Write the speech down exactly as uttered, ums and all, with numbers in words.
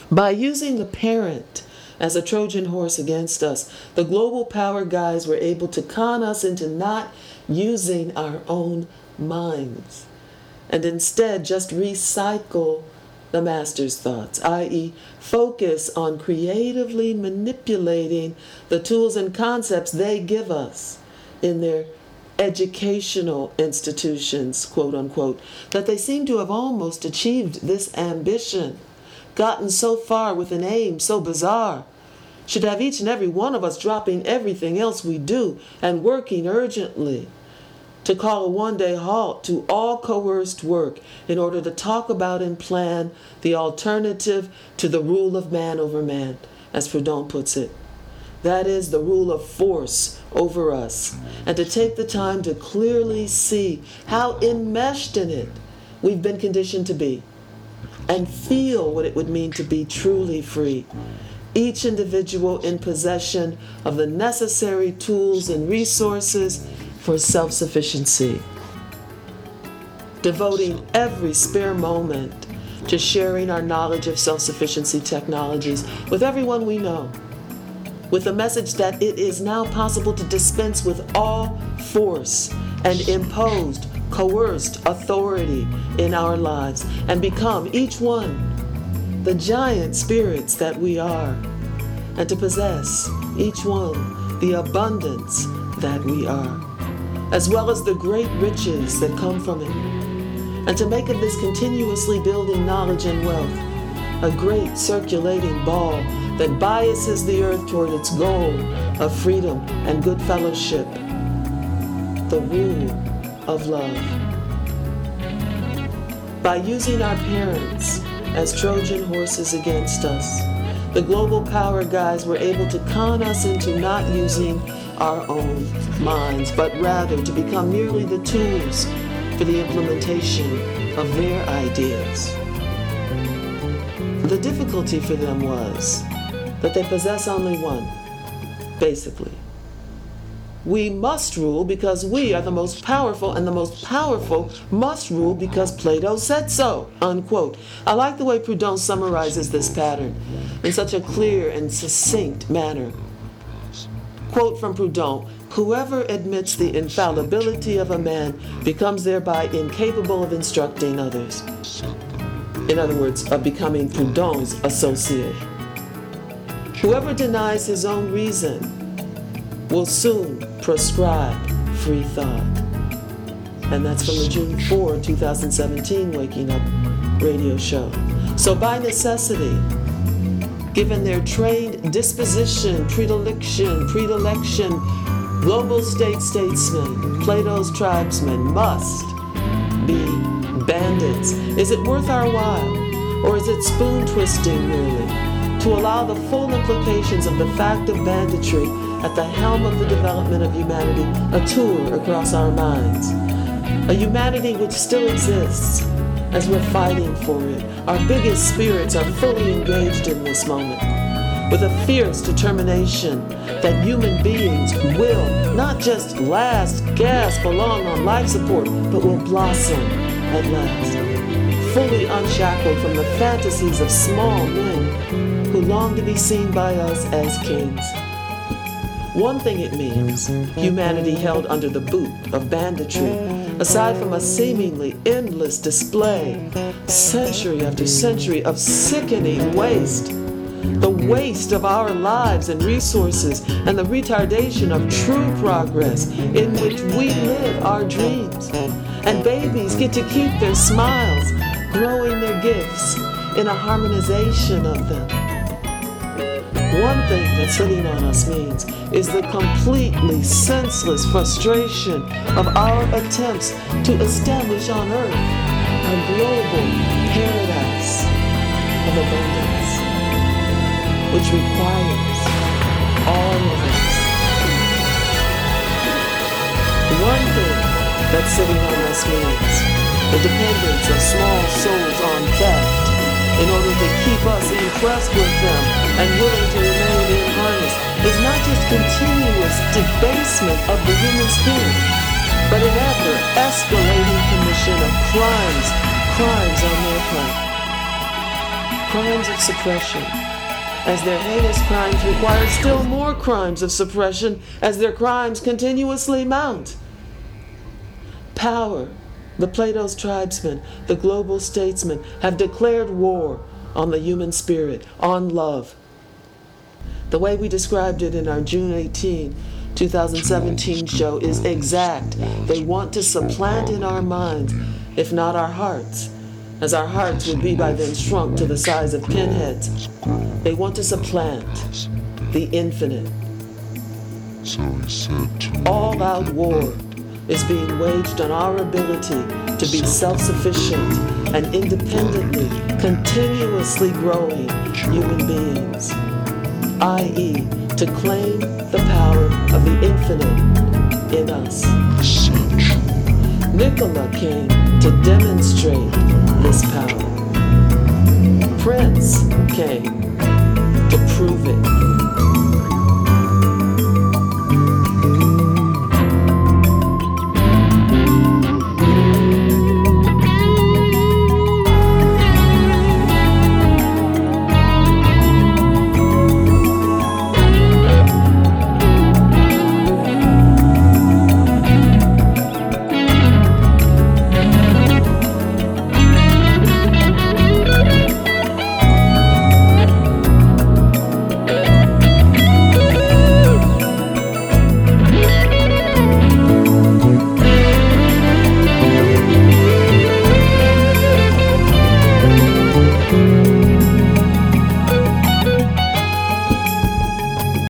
By using the parent as a Trojan horse against us, the global power guys were able to con us into not using our own minds and instead just recycle the master's thoughts, that is focus on creatively manipulating the tools and concepts they give us in their educational institutions, quote unquote, that they seem to have almost achieved this ambition, gotten so far with an aim so bizarre, should have each and every one of us dropping everything else we do and working urgently to call a one-day halt to all coerced work in order to talk about and plan the alternative to the rule of man over man, as Proudhon puts it. That is the rule of force over us, and to take the time to clearly see how enmeshed in it we've been conditioned to be, and feel what it would mean to be truly free. Each individual in possession of the necessary tools and resources for self-sufficiency. Devoting every spare moment to sharing our knowledge of self-sufficiency technologies with everyone we know, with the message that it is now possible to dispense with all force and imposed, coerced authority in our lives and become each one the giant spirits that we are, and to possess each one the abundance that we are, as well as the great riches that come from it, and to make of this continuously building knowledge and wealth a great circulating ball that biases the earth toward its goal of freedom and good fellowship, the rule of love. By using our parents as Trojan horses against us, the global power guys were able to con us into not using our own minds, but rather to become merely the tools for the implementation of their ideas. The difficulty for them was that they possess only one, basically. We must rule because we are the most powerful, and the most powerful must rule because Plato said so, unquote. I like the way Proudhon summarizes this pattern in such a clear and succinct manner. Quote from Proudhon, "Whoever admits the infallibility of a man becomes thereby incapable of instructing others." In other words, of becoming Proudhon's associate. Whoever denies his own reason will soon prescribe free thought. And that's from the June fourth, twenty seventeen Waking Up radio show. So by necessity, given their trained disposition, predilection, predilection, global state statesmen, Plato's tribesmen must be bandits. Is it worth our while, or is it spoon twisting merely, to allow the full implications of the fact of banditry at the helm of the development of humanity a tour across our minds? A humanity which still exists as we're fighting for it. Our biggest spirits are fully engaged in this moment with a fierce determination that human beings will not just last, gasp along on life support, but will blossom at last, fully unshackled from the fantasies of small men who long to be seen by us as kings. One thing it means, humanity held under the boot of banditry, aside from a seemingly endless display, century after century of sickening waste, the waste of our lives and resources, and the retardation of true progress in which we live our dreams. And babies get to keep their smiles, growing their gifts in a harmonization of them. One thing that sitting on us means is the completely senseless frustration of our attempts to establish on Earth a global paradise of abundance, which requires all of us. One thing that sitting on us means the dependence of small souls on theft in order to keep us impressed with them and willing to remain in harness is not just continuous debasement of the human spirit, but an ever-escalating commission of crimes, crimes on their part. crimes of suppression, as their heinous crimes require still more crimes of suppression as their crimes continuously mount. Power, the Plato's tribesmen, the global statesmen, have declared war on the human spirit, on love. The way we described it in our June eighteenth, twenty seventeen show is exact. They want to supplant in our minds, if not our hearts, as our hearts would be by then shrunk to the size of pinheads. They want to supplant the infinite. All-out war is being waged on our ability to be self-sufficient and independently, continuously growing human beings, that is, to claim the power of the infinite in us. Nicola came to demonstrate this power. Prince came